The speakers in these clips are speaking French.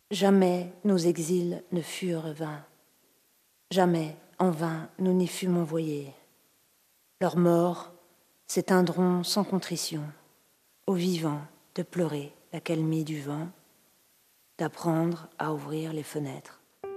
Jamais nos exils ne furent vains. Jamais en vain nous n'y fûmes envoyés. Leurs morts s'éteindront sans contrition. Aux vivants de pleurer l'accalmie du vent, d'apprendre à ouvrir les fenêtres.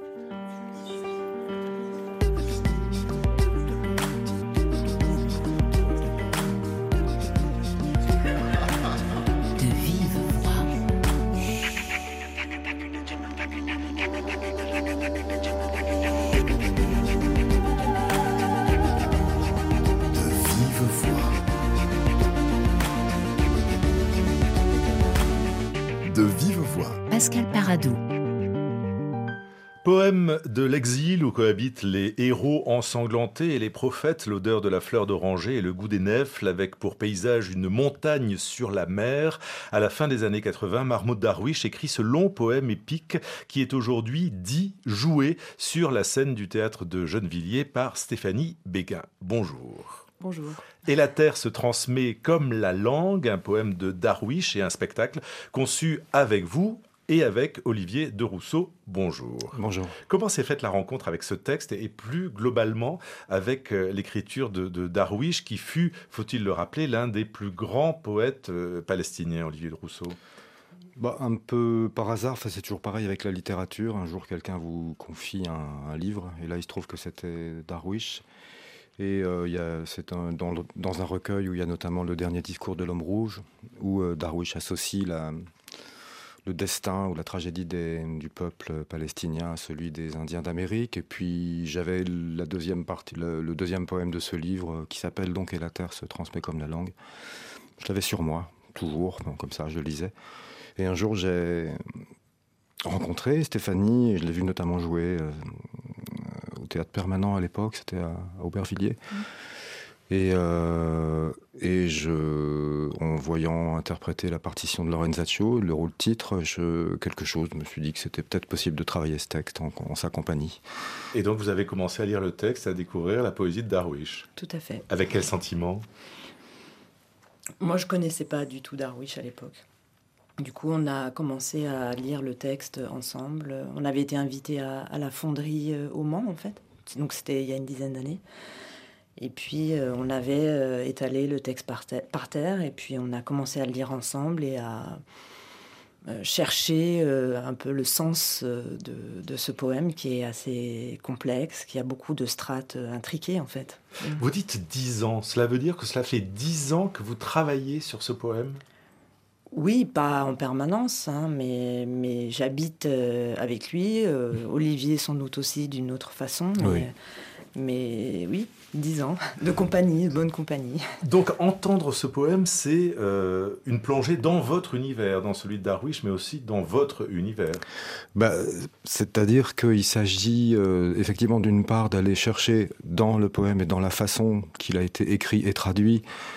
De vive voix. Pascal Paradou. Poème de l'exil où cohabitent les héros ensanglantés et les prophètes, l'odeur de la fleur d'oranger et le goût des nèfles, avec pour paysage une montagne sur la mer. À la fin des années 80, Mahmoud Darwish écrit ce long poème épique qui est aujourd'hui dit, joué sur la scène du théâtre de Gennevilliers par Stéphanie Béguin. Bonjour. Bonjour. Et la terre se transmet comme la langue, un poème de Darwish et un spectacle conçu avec vous et avec Olivier de Rousseau. Bonjour. Bonjour. Comment s'est faite la rencontre avec ce texte et plus globalement avec l'écriture de Darwish qui fut, faut-il le rappeler, l'un des plus grands poètes palestiniens, Olivier de Rousseau? Un peu par hasard, c'est toujours pareil avec la littérature. Un jour, quelqu'un vous confie un livre et là, il se trouve que c'était Darwish. Et c'est dans un recueil où il y a notamment le dernier discours de l'homme rouge, où Darwish associe le destin ou la tragédie du peuple palestinien à celui des Indiens d'Amérique. Et puis j'avais la deuxième partie, le deuxième poème de ce livre qui s'appelle donc « Et la terre se transmet comme la langue ». Je l'avais sur moi, toujours, comme ça je le lisais. Et un jour j'ai rencontré Stéphanie, et je l'ai vu notamment jouer au théâtre permanent à l'époque, c'était à Aubervilliers. Et en voyant interpréter la partition de Lorenzaccio, le rôle titre, je me suis dit que c'était peut-être possible de travailler ce texte en sa compagnie. Et donc vous avez commencé à lire le texte, à découvrir la poésie de Darwish. Tout à fait. Avec quel sentiment? Moi, je ne connaissais pas du tout Darwish à l'époque. Du coup, on a commencé à lire le texte ensemble. On avait été invités à la fonderie au Mans, en fait. Donc, c'était il y a une dizaine d'années. Et puis, on avait étalé le texte par terre. Et puis, on a commencé à le lire ensemble et à chercher un peu le sens de ce poème qui est assez complexe, qui a beaucoup de strates intriquées, en fait. Vous dites 10 ans. Cela veut dire que cela fait 10 ans que vous travaillez sur ce poème? Oui, pas en permanence, mais j'habite avec lui. Olivier, sans doute aussi, d'une autre façon. Mais oui, 10 ans de compagnie, de bonne compagnie. Donc, entendre ce poème, c'est une plongée dans votre univers, dans celui de Darwish, mais aussi dans votre univers. C'est-à-dire qu'il s'agit effectivement d'une part d'aller chercher dans le poème et dans la façon qu'il a été écrit et traduit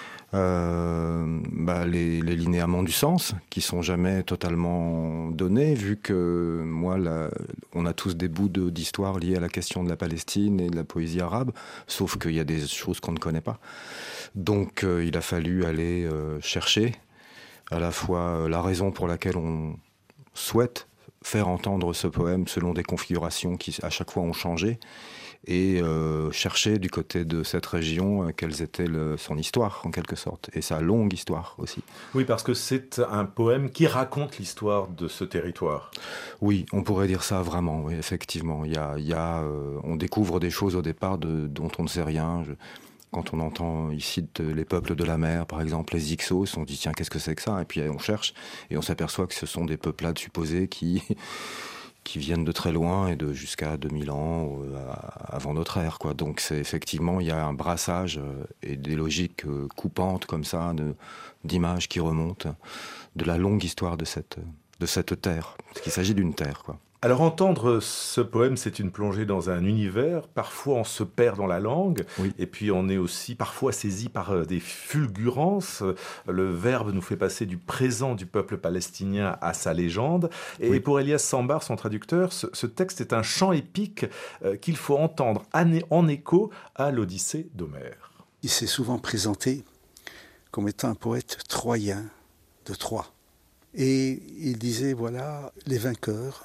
les linéaments du sens qui sont jamais totalement donnés, vu que on a tous des bouts d'histoire liés à la question de la Palestine et de la poésie arabe, sauf qu'il y a des choses qu'on ne connaît pas. Donc il a fallu aller chercher à la fois la raison pour laquelle on souhaite faire entendre ce poème selon des configurations qui à chaque fois ont changé, et chercher du côté de cette région quelle était son histoire en quelque sorte, et sa longue histoire aussi. Oui, parce que c'est un poème qui raconte l'histoire de ce territoire. Oui, on pourrait dire ça vraiment, oui, effectivement. On découvre des choses au départ dont on ne sait rien. Quand on entend ici les peuples de la mer, par exemple les Hyksos, on dit tiens, qu'est-ce que c'est que ça? Et puis on cherche et on s'aperçoit que ce sont des peuplades supposées qui viennent de très loin et de jusqu'à 2000 ans avant notre ère, quoi. Donc effectivement, il y a un brassage et des logiques coupantes comme ça, d'images qui remontent de la longue histoire de cette terre. Parce qu'il s'agit d'une terre, quoi. Alors entendre ce poème, c'est une plongée dans un univers. Parfois on se perd dans la langue, oui. Et puis on est aussi parfois saisi par des fulgurances. Le verbe nous fait passer du présent du peuple palestinien à sa légende. Et oui. Pour Elias Sambar, son traducteur, ce texte est un chant épique qu'il faut entendre en écho à l'Odyssée d'Homère. Il s'est souvent présenté comme étant un poète troyen de Troie. Et il disait, voilà, les vainqueurs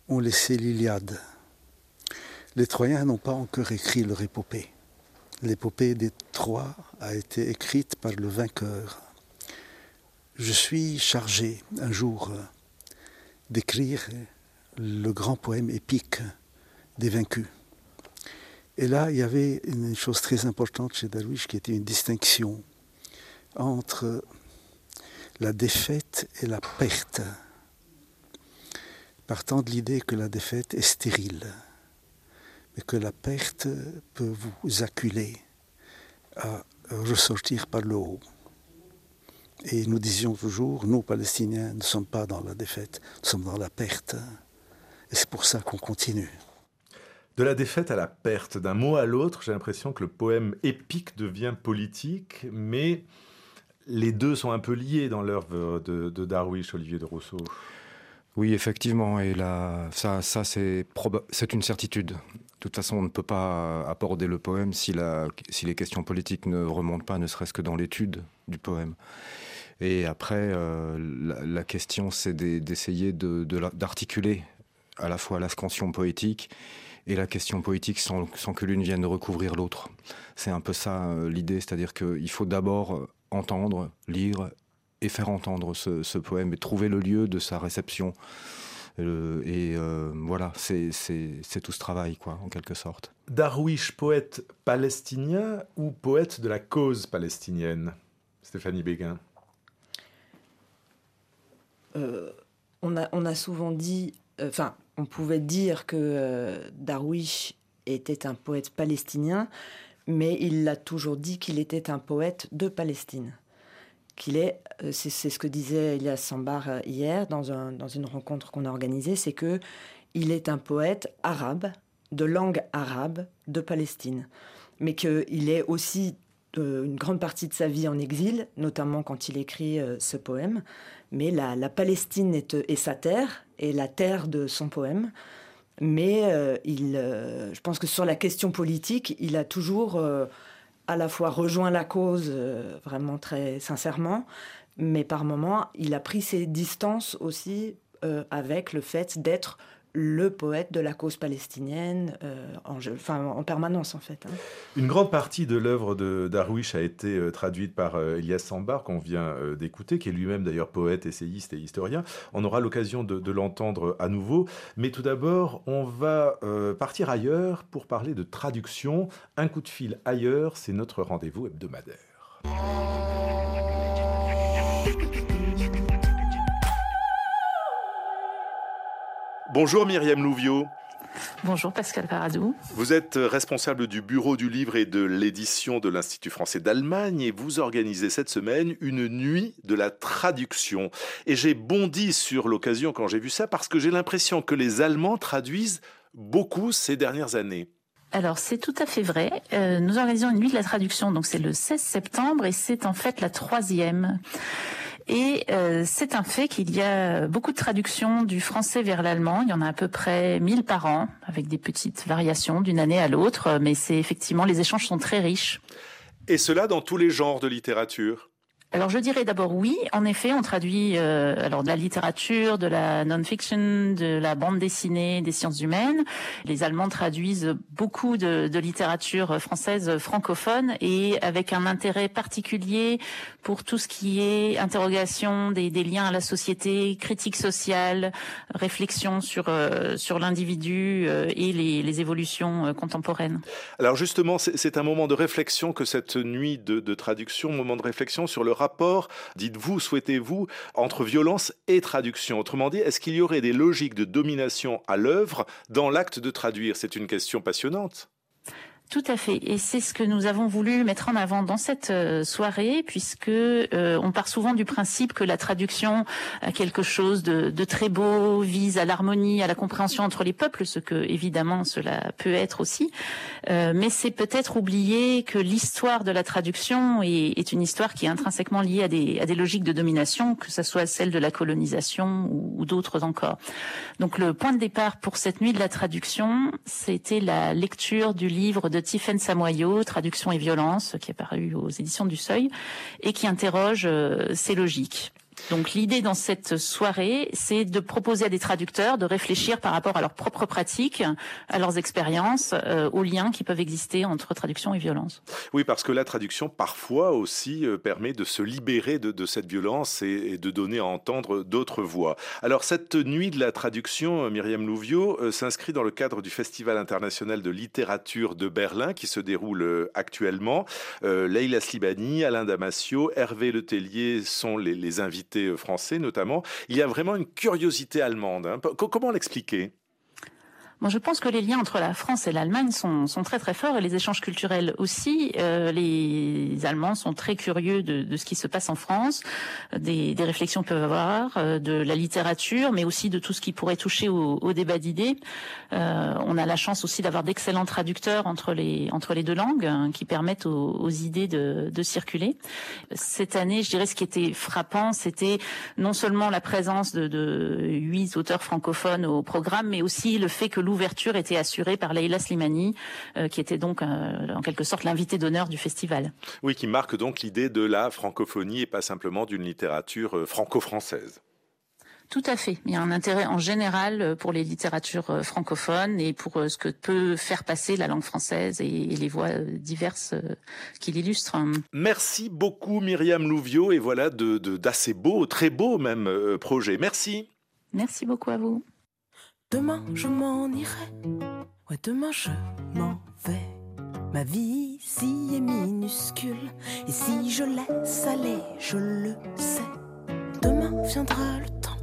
ont laissé l'Iliade. Les Troyens n'ont pas encore écrit leur épopée. L'épopée des Troies a été écrite par le vainqueur. Je suis chargé un jour d'écrire le grand poème épique des vaincus. Et là, il y avait une chose très importante chez Darwish qui était une distinction entre la défaite et la perte, partant de l'idée que la défaite est stérile, mais que la perte peut vous acculer à ressortir par le haut. Et nous disions toujours, nous, Palestiniens, ne sommes pas dans la défaite, nous sommes dans la perte. Et c'est pour ça qu'on continue. De la défaite à la perte, d'un mot à l'autre, j'ai l'impression que le poème épique devient politique, mais les deux sont un peu liés dans l'œuvre de Darwish, Olivier de Rousseau. Oui, effectivement, et là, ça c'est une certitude. De toute façon, on ne peut pas aborder le poème si les questions politiques ne remontent pas, ne serait-ce que dans l'étude du poème. Et après, la question, c'est d'essayer d'articuler à la fois la scansion poétique et la question poétique sans que l'une vienne recouvrir l'autre. C'est un peu ça l'idée, c'est-à-dire qu'il faut d'abord entendre, lire et faire entendre ce poème et trouver le lieu de sa réception. Voilà, c'est tout ce travail, quoi, en quelque sorte. Darwish, poète palestinien ou poète de la cause palestinienne? Stéphanie Béguin. On a souvent dit, on pouvait dire que Darwish était un poète palestinien, mais il l'a toujours dit qu'il était un poète de Palestine. C'est ce que disait Elias Sambar hier dans une rencontre qu'on a organisée, c'est que il est un poète arabe, de langue arabe, de Palestine, mais qu'il est aussi une grande partie de sa vie en exil, notamment quand il écrit ce poème. Mais la Palestine est sa terre, et la terre de son poème. Mais je pense que sur la question politique, il a toujours à la fois rejoint la cause vraiment très sincèrement, mais par moments, il a pris ses distances aussi avec le fait d'être le poète de la cause palestinienne en permanence en fait. Une grande partie de l'œuvre de Darwish a été traduite par Elias Sambar qu'on vient d'écouter, qui est lui-même d'ailleurs poète, essayiste et historien. On aura l'occasion de l'entendre à nouveau, mais tout d'abord on va partir ailleurs pour parler de traduction. Un coup de fil ailleurs, c'est notre rendez-vous hebdomadaire. Bonjour Myriam Louviot. Bonjour Pascal Paradou. Vous êtes responsable du bureau du livre et de l'édition de l'Institut français d'Allemagne et vous organisez cette semaine une nuit de la traduction. Et j'ai bondi sur l'occasion quand j'ai vu ça parce que j'ai l'impression que les Allemands traduisent beaucoup ces dernières années. Alors, c'est tout à fait vrai. Nous organisons une nuit de la traduction, donc c'est le 16 septembre et c'est en fait la 3e. Et c'est un fait qu'il y a beaucoup de traductions du français vers l'allemand. Il y en a à peu près 1000 par an, avec des petites variations d'une année à l'autre. Mais c'est effectivement, les échanges sont très riches. Et cela dans tous les genres de littérature? Alors je dirais d'abord oui, en effet, on traduit de la littérature, de la non-fiction, de la bande dessinée, des sciences humaines. Les Allemands traduisent beaucoup de littérature française francophone et avec un intérêt particulier pour tout ce qui est interrogation des liens à la société, critique sociale, réflexion sur l'individu et les évolutions contemporaines. Alors justement, c'est un moment de réflexion que cette nuit de traduction, moment de réflexion sur le rapport, dites-vous, souhaitez-vous, entre violence et traduction. Autrement dit, est-ce qu'il y aurait des logiques de domination à l'œuvre dans l'acte de traduire? C'est une question passionnante. Tout à fait, et c'est ce que nous avons voulu mettre en avant dans cette soirée, puisque on part souvent du principe que la traduction a quelque chose de très beau, vise à l'harmonie, à la compréhension entre les peuples, ce que évidemment cela peut être aussi, mais c'est peut-être oublier que l'histoire de la traduction est une histoire qui est intrinsèquement liée à des logiques de domination, que ce soit celle de la colonisation ou d'autres encore. Donc le point de départ pour cette nuit de la traduction, c'était la lecture du livre de Tiffaine Samoyau, Traduction et violence, qui est paru aux éditions du Seuil, et qui interroge ces logiques. Donc l'idée dans cette soirée, c'est de proposer à des traducteurs de réfléchir par rapport à leurs propres pratiques, à leurs expériences, aux liens qui peuvent exister entre traduction et violence. Oui, parce que la traduction, parfois aussi, permet de se libérer de cette violence et de donner à entendre d'autres voix. Alors, cette nuit de la traduction, Myriam Louviot, s'inscrit dans le cadre du Festival international de littérature de Berlin, qui se déroule actuellement. Leïla Slimani, Alain Damasio, Hervé Letellier sont les invités français notamment. Il y a vraiment une curiosité allemande. Comment l'expliquer ? Moi, je pense que les liens entre la France et l'Allemagne sont très très forts et les échanges culturels aussi. Les Allemands sont très curieux de ce qui se passe en France, des réflexions qu'ils peuvent avoir, de la littérature, mais aussi de tout ce qui pourrait toucher au débat d'idées. On a la chance aussi d'avoir d'excellents traducteurs entre les deux langues qui permettent aux idées de circuler. Cette année, je dirais, ce qui était frappant, c'était non seulement la présence de 8 auteurs francophones au programme, mais aussi le fait que l'ouverture était assurée par Leïla Slimani, qui était donc en quelque sorte l'invité d'honneur du festival. Oui, qui marque donc l'idée de la francophonie et pas simplement d'une littérature franco-française. Tout à fait. Il y a un intérêt en général pour les littératures francophones et pour ce que peut faire passer la langue française et les voix diverses qui l'illustrent. Merci beaucoup Myriam Louviot et voilà d'assez beaux, très beaux même projets. Merci. Merci beaucoup à vous. Demain je m'en irai, ouais demain je m'en vais. Ma vie ici est minuscule, et si je laisse aller, je le sais. Demain viendra le temps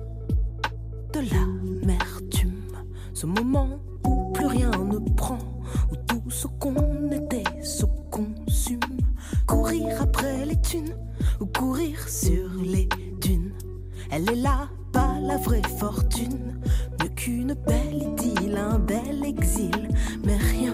de l'amertume, ce moment où plus rien ne prend, où tout ce qu'on était se consume. Courir après les thunes, ou courir sur les dunes. Elle est là, pas la vraie fortune, mieux qu'une belle idylle, un bel exil. Mais rien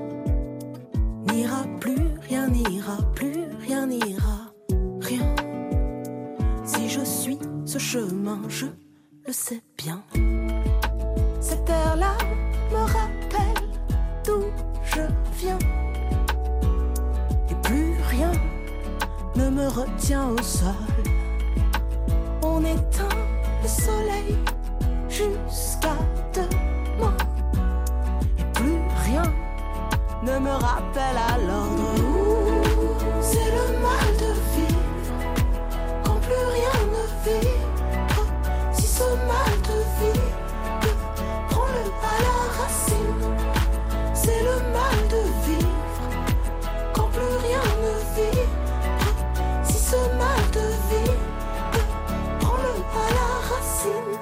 n'ira plus, rien n'ira plus, rien n'ira, rien. Si je suis ce chemin, je le sais bien. Cette terre-là me rappelle d'où je viens, et plus rien ne me retient au sol. On éteint le soleil jusqu'à demain, et plus rien ne me rappelle à l'ordre. C'est le mal de vivre quand plus rien ne vibre. Si ce mal de vivre, prends-le à la racine. C'est le mal de vivre quand plus rien ne vibre. Si ce mal de vivre, à la racine.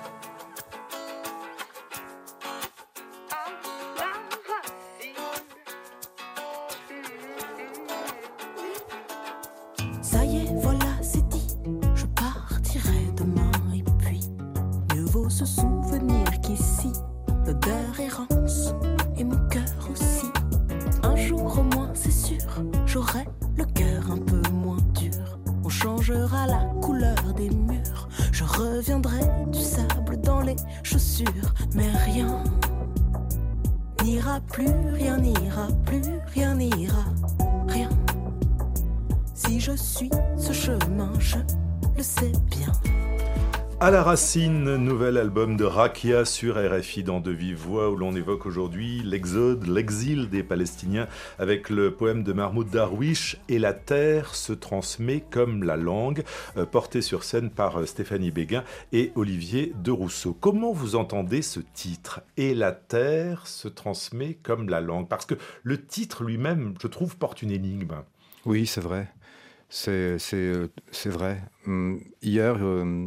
Ça y est, voilà, c'est dit. Je partirai demain et puis mieux vaut se souvenir qu'ici l'odeur errance et mon cœur aussi. Un jour au moins, c'est sûr, j'aurai le cœur un peu moins dur. On changera la couleur des murs. Je reviendrai du sable dans les chaussures. Mais rien n'ira plus, rien n'ira plus, rien n'ira, rien. Si je suis ce chemin, je le sais bien. À la racine, nouvel album de Rakia sur RFI dans De Vive Voix, où l'on évoque aujourd'hui l'exode, l'exil des Palestiniens avec le poème de Mahmoud Darwish « Et la terre se transmet comme la langue », porté sur scène par Stéphanie Béguin et Olivier de Rousseau. Comment vous entendez ce titre « Et la terre se transmet comme la langue » Parce que le titre lui-même, je trouve, porte une énigme. Oui, c'est vrai. C'est vrai. Hier...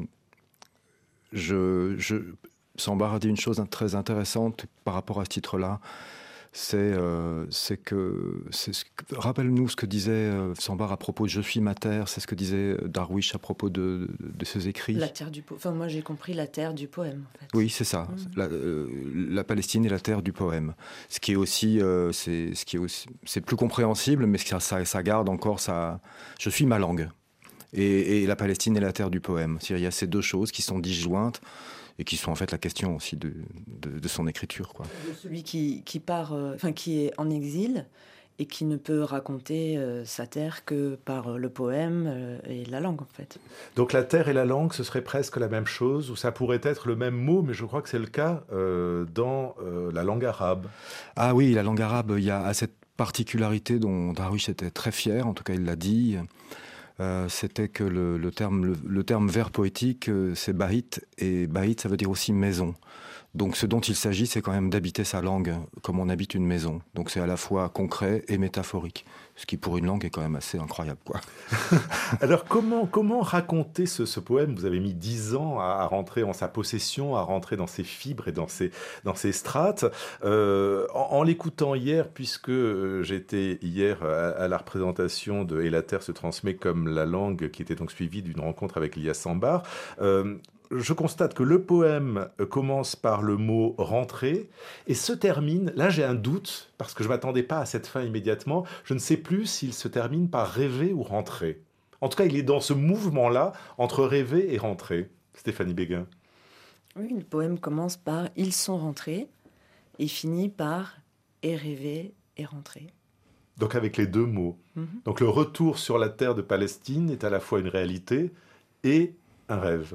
Sambar a dit une chose très intéressante par rapport à ce titre-là. Rappelle-nous ce que disait Sambar à propos de « Je suis ma terre », c'est ce que disait Darwish à propos de ses écrits. La terre du poème. Enfin, moi j'ai compris la terre du poème. En fait. Oui, c'est ça. La Palestine est la terre du poème. Ce qui est aussi, c'est plus compréhensible, mais ça garde encore ça. Je suis ma langue. Et la Palestine est la terre du poème. Il y a ces deux choses qui sont disjointes et qui sont en fait la question aussi de son écriture, quoi. De celui qui part, qui est en exil et qui ne peut raconter sa terre que par le poème et la langue, en fait. Donc la terre et la langue, ce serait presque la même chose, ou ça pourrait être le même mot, mais je crois que c'est le cas dans la langue arabe. Ah oui, la langue arabe, il y a cette particularité dont Darwish était très fier, en tout cas il l'a dit, c'était que le terme vers poétique, c'est bahit, et bahit, ça veut dire aussi maison. Donc ce dont il s'agit, c'est quand même d'habiter sa langue comme on habite une maison. Donc c'est à la fois concret et métaphorique, ce qui pour une langue est quand même assez incroyable, quoi. Alors comment raconter ce poème? Vous avez mis 10 ans à rentrer en sa possession, à rentrer dans ses fibres et dans ses strates. En l'écoutant hier, puisque j'étais hier à la représentation de Et la terre se transmet comme la langue, qui était donc suivie d'une rencontre avec Lias Sambar, je constate que le poème commence par le mot « rentrer » et se termine, là j'ai un doute, parce que je ne m'attendais pas à cette fin immédiatement, je ne sais plus s'il se termine par « rêver » ou « rentrer ». En tout cas, il est dans ce mouvement-là, entre rêver et rentrer. Stéphanie Béguin. Oui, le poème commence par « ils sont rentrés » et finit par « et rêver et rentrer ». Donc avec les deux mots. Donc le retour sur la terre de Palestine est à la fois une réalité et un rêve.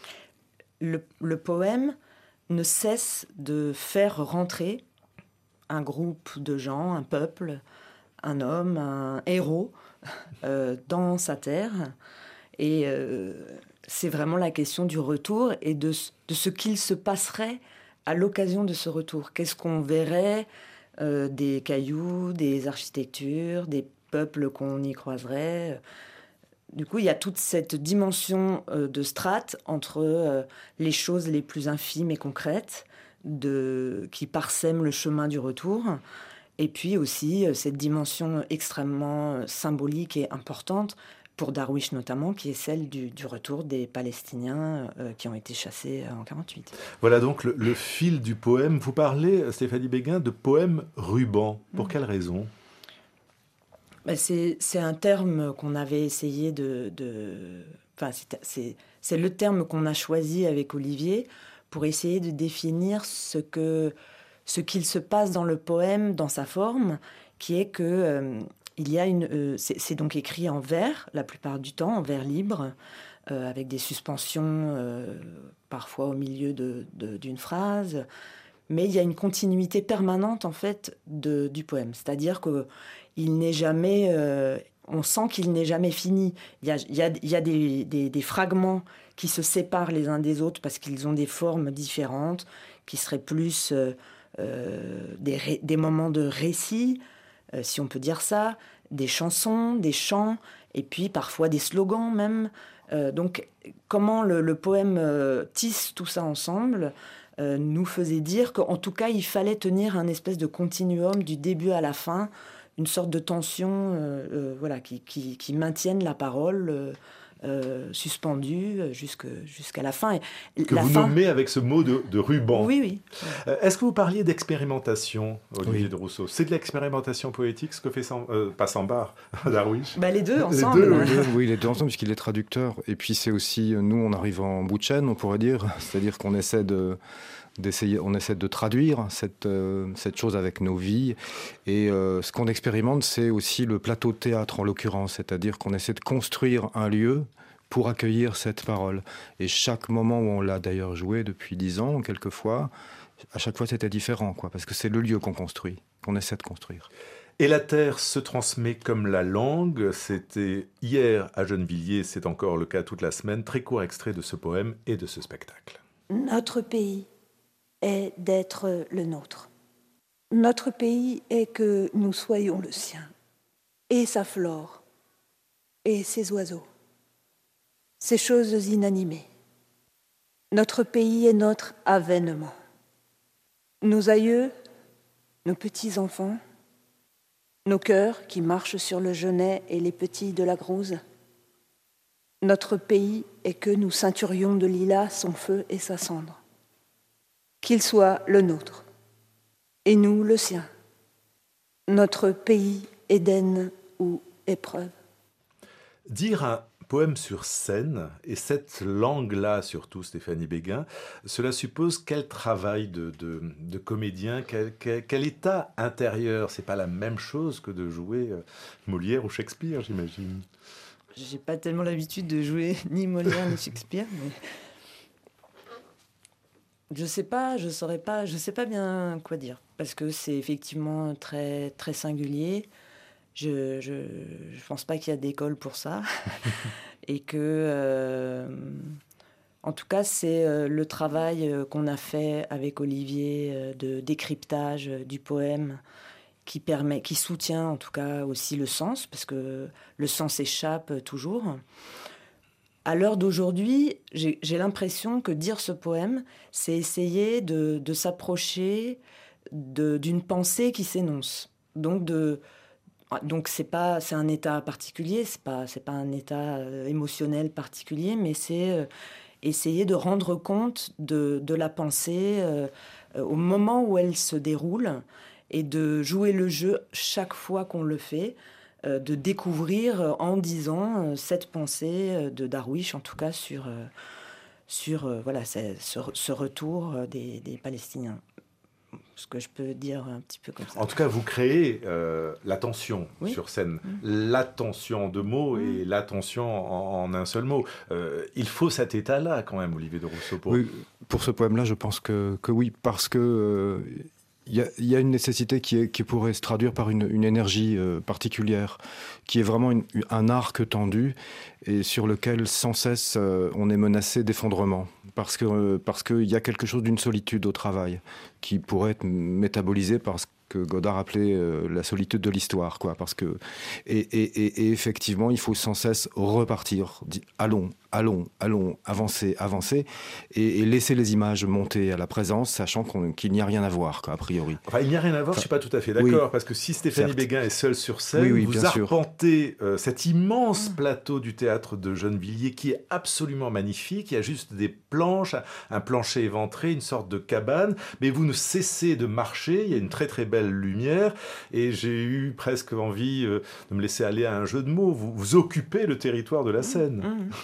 Le poème ne cesse de faire rentrer un groupe de gens, un peuple, un homme, un héros dans sa terre. Et c'est vraiment la question du retour et de ce qu'il se passerait à l'occasion de ce retour. Qu'est-ce qu'on verrait des cailloux, des architectures, des peuples qu'on y croiserait. Du coup, il y a toute cette dimension de strate entre les choses les plus infimes et concrètes qui parsèment le chemin du retour, et puis aussi cette dimension extrêmement symbolique et importante, pour Darwish notamment, qui est celle du retour des Palestiniens qui ont été chassés en 1948. Voilà donc le fil du poème. Vous parlez, Stéphanie Béguin, de poème ruban. Pour quelle raison ? C'est un terme qu'on avait essayé Enfin, c'est le terme qu'on a choisi avec Olivier pour essayer de définir ce qu'il se passe dans le poème, dans sa forme, qui est que il y a c'est donc écrit en vers, la plupart du temps, en vers libre, avec des suspensions parfois au milieu d'une phrase. Mais il y a une continuité permanente, en fait, du poème. C'est-à-dire qu'il n'est jamais... on sent qu'il n'est jamais fini. Il y a des fragments qui se séparent les uns des autres parce qu'ils ont des formes différentes, qui seraient plus des moments de récit, si on peut dire ça, des chansons, des chants, et puis parfois des slogans même. Donc, comment le poème tisse tout ça ensemble nous faisait dire qu'en tout cas, il fallait tenir un espèce de continuum du début à la fin, une sorte de tension voilà, qui maintienne la parole suspendue jusqu'à la fin. Et que vous nommez avec ce mot de ruban. Oui, oui. Est-ce que vous parliez d'expérimentation, Olivier de Rousseau ? C'est de l'expérimentation poétique, ce que fait pas Sambar, Darwish ? Les deux ensemble. Oui, les deux ensemble, puisqu'il est traducteur. Et puis c'est aussi, nous, on arrive en bout de chaîne, on pourrait dire. C'est-à-dire qu'on essaie de traduire cette chose avec nos vies. Et ce qu'on expérimente, c'est aussi le plateau de théâtre, en l'occurrence. C'est-à-dire qu'on essaie de construire un lieu pour accueillir cette parole. Et chaque moment où on l'a d'ailleurs joué depuis 10 ans, quelquefois, à chaque fois c'était différent, quoi, parce que c'est le lieu qu'on construit, qu'on essaie de construire. Et la terre se transmet comme la langue. C'était hier à Gennevilliers, c'est encore le cas toute la semaine. Très court extrait de ce poème et de ce spectacle. Notre pays est d'être le nôtre. Notre pays est que nous soyons le sien, et sa flore, et ses oiseaux, ces choses inanimées. Notre pays est notre avènement. Nos aïeux, nos petits-enfants, nos cœurs qui marchent sur le genêt et les petits de la Grouse. Notre pays est que nous ceinturions de lilas son feu et sa cendre. Qu'il soit le nôtre, et nous le sien. Notre pays, Éden ou épreuve. Dire un poème sur scène, et cette langue-là surtout, Stéphanie Béguin, cela suppose quel travail de comédien, quel état intérieur. C'est pas la même chose que de jouer Molière ou Shakespeare, j'imagine. J'ai pas tellement l'habitude de jouer ni Molière ni Shakespeare, mais je sais pas bien quoi dire, parce que c'est effectivement très très singulier. Je pense pas qu'il y a d'école pour ça, et que en tout cas c'est le travail qu'on a fait avec Olivier de décryptage du poème qui soutient en tout cas aussi le sens, parce que le sens échappe toujours. À l'heure d'aujourd'hui, j'ai l'impression que dire ce poème, c'est essayer de s'approcher d'une pensée qui s'énonce. Donc c'est un état particulier, c'est pas un état émotionnel particulier, mais c'est essayer de rendre compte de la pensée au moment où elle se déroule, et de jouer le jeu chaque fois qu'on le fait, de découvrir en disant cette pensée de Darwish, en tout cas sur ce retour des Palestiniens. Ce que je peux dire un petit peu comme ça. En tout cas, vous créez l'attention sur scène. L'attention en deux mots et l'attention en un seul mot. Il faut cet état-là quand même, Olivier de Rousseau. Pour ce poème-là, je pense que oui, parce que il y a une nécessité qui pourrait se traduire par une énergie particulière, qui est vraiment un arc tendu et sur lequel sans cesse on est menacé d'effondrement, parce qu'il y a quelque chose d'une solitude au travail qui pourrait être métabolisée par ce que Godard appelait la solitude de l'histoire, quoi. Et effectivement, il faut sans cesse repartir. Allons, avancer, et laisser les images monter à la présence, sachant qu'il n'y a rien à voir, quoi, a priori. Enfin, il n'y a rien à voir, je ne suis pas tout à fait d'accord, parce que si Stéphanie Béguin est seule sur scène, vous arpentez cet immense plateau du théâtre de Gennevilliers qui est absolument magnifique. Il y a juste des planches, un plancher éventré, une sorte de cabane, mais vous ne cessez de marcher. Il y a une très très belle lumière, et j'ai eu presque envie de me laisser aller à un jeu de mots. Vous occupez le territoire de la scène.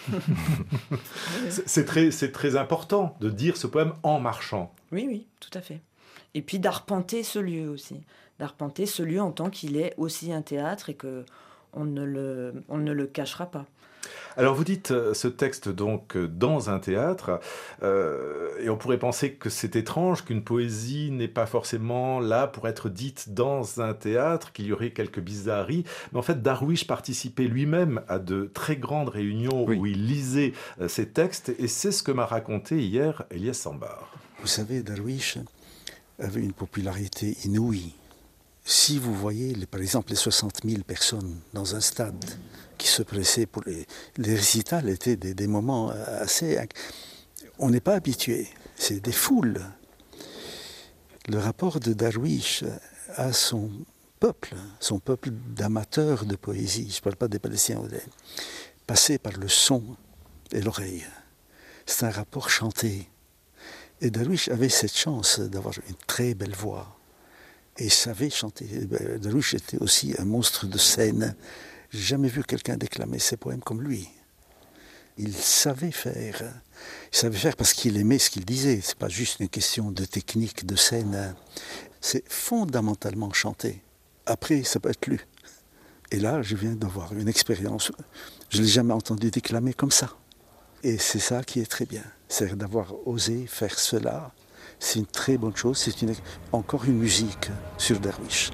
C'est très important de dire ce poème en marchant. Oui, tout à fait. Et puis d'arpenter ce lieu aussi. D'arpenter ce lieu en tant qu'il est aussi un théâtre, et qu'on ne le cachera pas. Alors vous dites ce texte donc dans un théâtre, et on pourrait penser que c'est étrange qu'une poésie n'est pas forcément là pour être dite dans un théâtre, qu'il y aurait quelques bizarreries, mais en fait Darwish participait lui-même à de très grandes réunions où il lisait ses textes, et c'est ce que m'a raconté hier Elias Sambar. Vous savez, Darwish avait une popularité inouïe. Si vous voyez, par exemple, les 60 000 personnes dans un stade qui se pressaient pour les récitals, étaient des moments assez... On n'est pas habitué, c'est des foules. Le rapport de Darwish à son peuple d'amateurs de poésie, je ne parle pas des Palestiniens, passé par le son et l'oreille. C'est un rapport chanté. Et Darwish avait cette chance d'avoir une très belle voix. Et savait chanter. Darwish était aussi un monstre de scène. J'ai jamais vu quelqu'un déclamer ses poèmes comme lui. Il savait faire. Il savait faire parce qu'il aimait ce qu'il disait. C'est pas juste une question de technique, de scène. C'est fondamentalement chanté. Après, ça peut être lu. Et là, je viens d'avoir une expérience. Je l'ai jamais entendu déclamer comme ça. Et c'est ça qui est très bien. C'est d'avoir osé faire cela. C'est une très bonne chose. C'est encore une musique sur Darwish.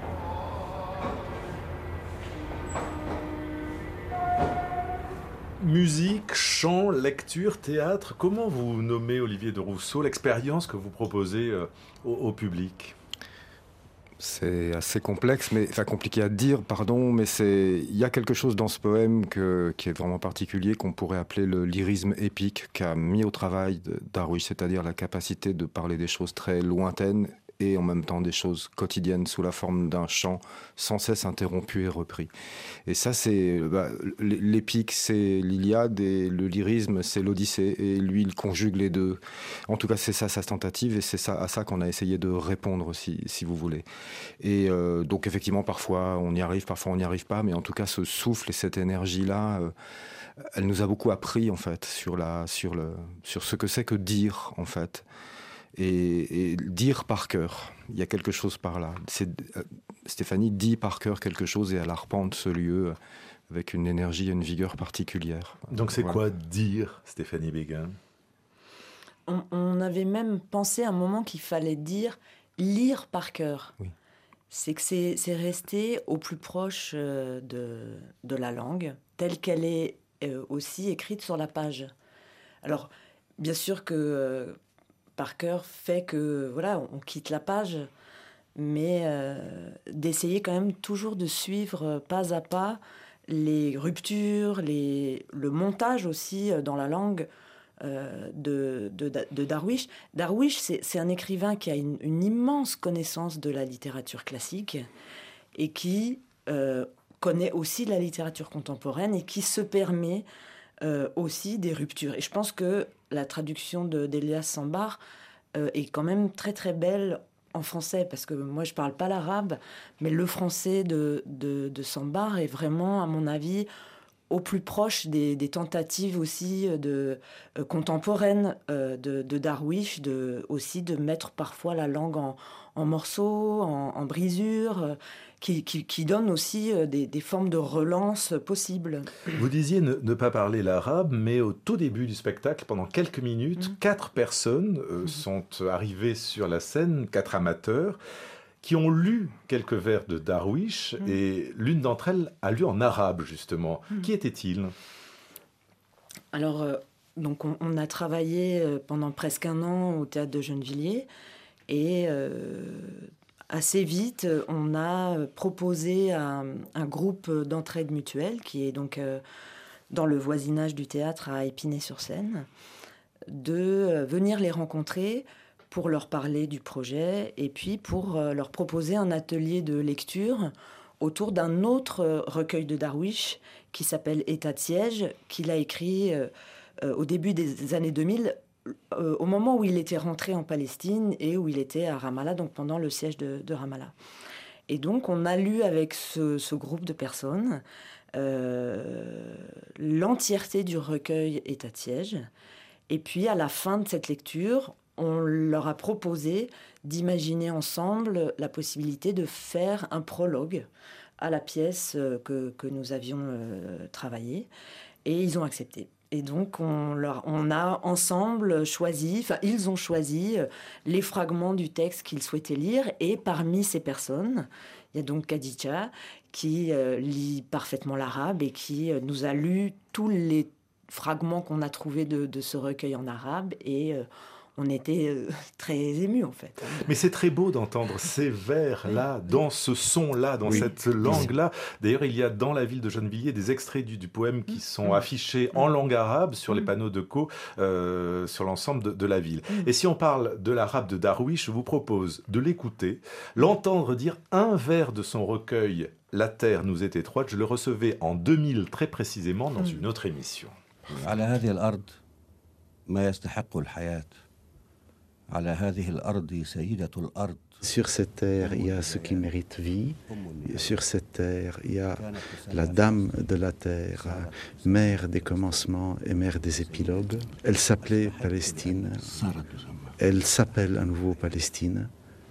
Musique, chant, lecture, théâtre, comment vous nommez, Olivier de Rousseau, l'expérience que vous proposez au public ? C'est assez complexe, compliqué à dire, mais il y a quelque chose dans ce poème qui est vraiment particulier, qu'on pourrait appeler le lyrisme épique, qu'a mis au travail Darwish, c'est-à-dire la capacité de parler des choses très lointaines et en même temps des choses quotidiennes sous la forme d'un chant sans cesse interrompu et repris. Et ça, c'est l'épique, c'est l'Iliade, et le lyrisme, c'est l'Odyssée, et lui, il conjugue les deux. En tout cas, c'est ça sa tentative, et c'est à ça qu'on a essayé de répondre, si vous voulez. Et donc, effectivement, parfois on y arrive, parfois on n'y arrive pas, mais en tout cas, ce souffle et cette énergie-là, elle nous a beaucoup appris, en fait, sur ce que c'est que dire, en fait. Et dire par cœur. Il y a quelque chose par là. Stéphanie dit par cœur quelque chose et elle arpente ce lieu avec une énergie et une vigueur particulière. Donc c'est quoi dire, Stéphanie Béguin ? On avait même pensé à un moment qu'il fallait lire par cœur. Oui. C'est que c'est resté au plus proche de la langue, telle qu'elle est aussi écrite sur la page. Alors, bien sûr que par cœur fait que, voilà, on quitte la page, mais d'essayer quand même toujours de suivre pas à pas les ruptures, le montage aussi dans la langue de Darwish. Darwish, c'est un écrivain qui a une immense connaissance de la littérature classique et qui connaît aussi la littérature contemporaine et qui se permet aussi des ruptures. Et je pense que la traduction d'Elias Sambar est quand même très très belle en français, parce que moi je parle pas l'arabe, mais le français de Sambar est vraiment, à mon avis, au plus proche des tentatives aussi contemporaines de Darwish, aussi de mettre parfois la langue en morceaux, en brisures, qui donnent aussi des formes de relance possibles. Vous disiez ne pas parler l'arabe, mais au tout début du spectacle, pendant quelques minutes, 4 personnes sont arrivées sur la scène, 4 amateurs, qui ont lu quelques vers de Darwish, et l'une d'entre elles a lu en arabe, justement. Qui était-il ? Alors, donc on a travaillé pendant presque un an au Théâtre de Gennevilliers, et assez vite, on a proposé à un groupe d'entraide mutuelle, qui est donc dans le voisinage du théâtre à Épinay-sur-Seine, de venir les rencontrer pour leur parler du projet et puis pour leur proposer un atelier de lecture autour d'un autre recueil de Darwish qui s'appelle État de siège, qu'il a écrit au début des années 2000, au moment où il était rentré en Palestine et où il était à Ramallah, donc pendant le siège de Ramallah. Et donc on a lu avec ce groupe de personnes l'entièreté du recueil État de siège. Et puis à la fin de cette lecture, on leur a proposé d'imaginer ensemble la possibilité de faire un prologue à la pièce que nous avions travaillée. Et ils ont accepté. Et donc, on a ensemble choisi, enfin, ils ont choisi les fragments du texte qu'ils souhaitaient lire. Et parmi ces personnes, il y a donc Khadija qui lit parfaitement l'arabe et qui nous a lu tous les fragments qu'on a trouvés de ce recueil en arabe. Et on était très émus, en fait. Mais c'est très beau d'entendre ces vers-là, dans ce son-là, dans cette langue-là. D'ailleurs, il y a dans la ville de Gennevilliers des extraits du poème qui sont affichés en langue arabe sur les panneaux de Co, sur l'ensemble de la ville. Et si on parle de l'arabe de Darwish, je vous propose de l'écouter, l'entendre dire un vers de son recueil « La terre nous est étroite ». Je le recevais en 2000 très précisément dans une autre émission. على هذه الأرض ما يستحق الحياة. على هذه الأرض سيدة الأرض. Sur cette terre, il y a ce qui mérite vie. Sur cette terre, il y a la dame de la terre, mère des commencements et mère des épilogues. Elle s'appelait Palestine. Elle s'appelle à nouveau Palestine.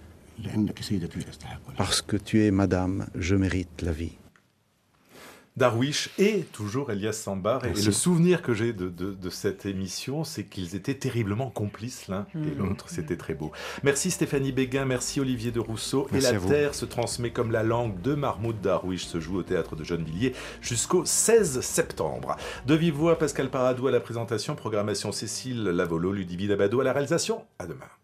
Parce que tu es madame, je mérite la vie. Darwish et toujours Elias Sambar. Et le souvenir que j'ai de cette émission, c'est qu'ils étaient terriblement complices l'un et l'autre. C'était très beau. Merci Stéphanie Béguin, merci Olivier de Rousseau. Merci. Et la terre se transmet comme la langue de Mahmoud Darwish se joue au Théâtre de Gennevilliers jusqu'au 16 septembre. De vive voix, Pascal Paradou à la présentation, programmation Cécile Lavolo, Ludivine Abado à la réalisation. À demain.